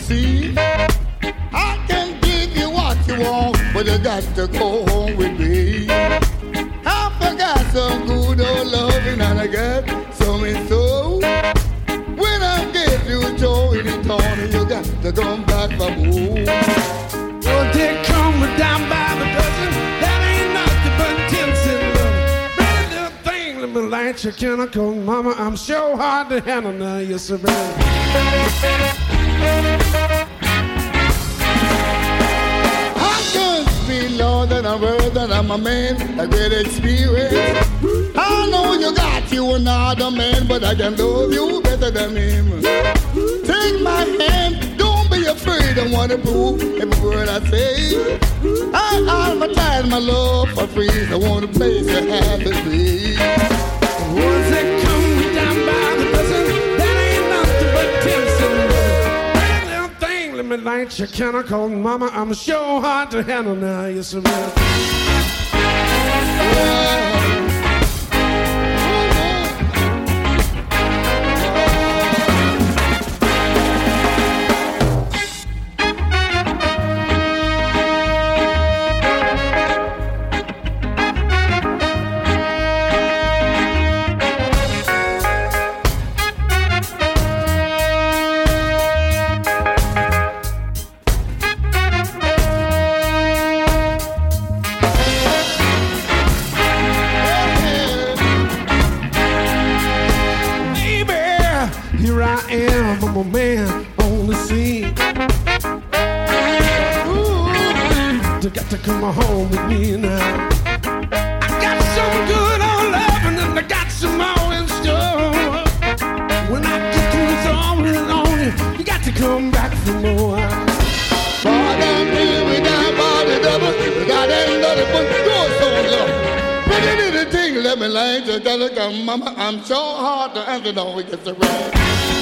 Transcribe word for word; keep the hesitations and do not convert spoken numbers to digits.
see. I can give you what you want, but you got to go home with me. I forgot some good old loving and I got some in so. When I get you joy in Tony, you got to come back for more. Well, they come down by the dozen. That ain't nothing but tips and love. Pretty little thing, let me light your chemical, mama. I'm sure hard to handle now, yes, sir. I could be Lord and I'm worth and I'm a man, a great experience. I know you got you another man, but I can love you better than him. Take my hand, don't be afraid, I want to prove every word I say. I advertise my love for free, I want a place you have to be. Once they come down by the dozen, that ain't nothing but tips and love. That little thing, let me light your chemical, mama. I'm sure hard to handle now, yes, sir. Yeah. I'm a man on the scene. Ooh, you got to come home with me now. I got some good old loving and I got some more in store. When I get through throwing on you, you got to come back for more. Far down here we got body double, we got another one, go so low. Pretty little thing, let me lie to tell you, mama, I'm so hard to answer, don't we get the right.